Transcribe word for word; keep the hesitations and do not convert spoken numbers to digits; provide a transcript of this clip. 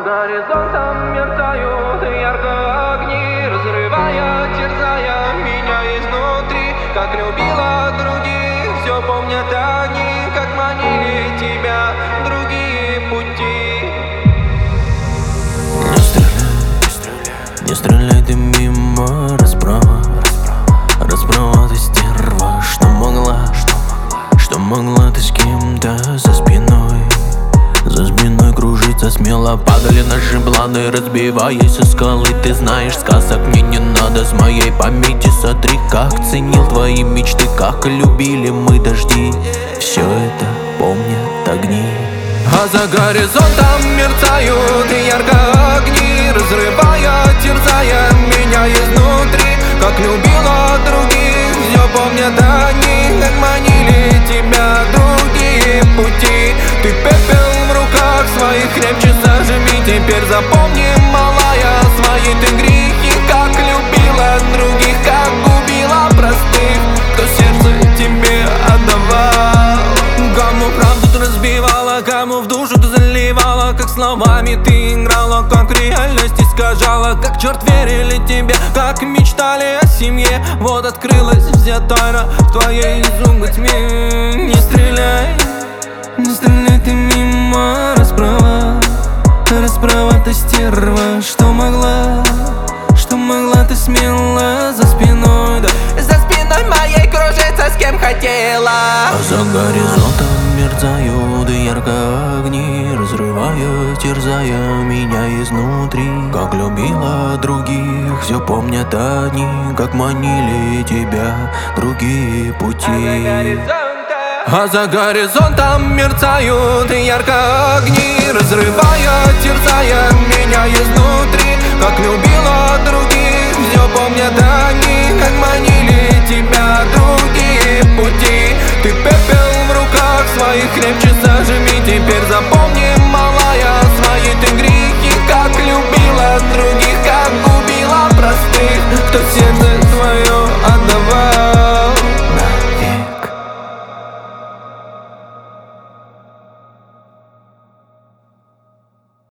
горизонтом мерцают ярко огни, разрывая, терзая меня изнутри. Как любила других, все помнят они, как манили тебя другие пути. Не стреляй, не стреляй ты мимо, расправа, расправа ты стерва. Что могла, что могла ты с кем-то за спиной, за спиной кружиться смело. Падали наши планы, разбиваясь о скалы. Ты знаешь, сказок мне не надо, с моей памяти сотри. Как ценил твои мечты, как любили мы дожди. Все это помнят огни. А за горизонтом мерцают ярко огни, разрывая, терзая меня изнутри. Как любила других, все помнят они, как манили тебя другие пути. Ты пепел в руках своих крепче зажми. Теперь запомни, малая, свои ты грехи. Как любила других, как губила простых, кто сердце тебе отдавал. Кому правду ты разбивала, кому в душу ты заливала. Как словами ты играла, как реальность искажала. Как черт верили тебе, как мечтали о семье. Вот открылась вся тайна в твоей изумрудной тьме. Не стреляй, не стреляй ты мимо, расправа, расправа ты стерва. Что могла, что могла ты смело за спиной, да, за спиной моей кружиться с кем хотела. А за горизонтом мерцают ярко огни, разрывая, терзая меня изнутри. Как любила других, все помнят они, как манили тебя другие пути. А за горизонтом мерцают ярко огни, разрывая, терзая меня изнутри. Как любила других, все помнят они, как манили тебя другие пути. Ты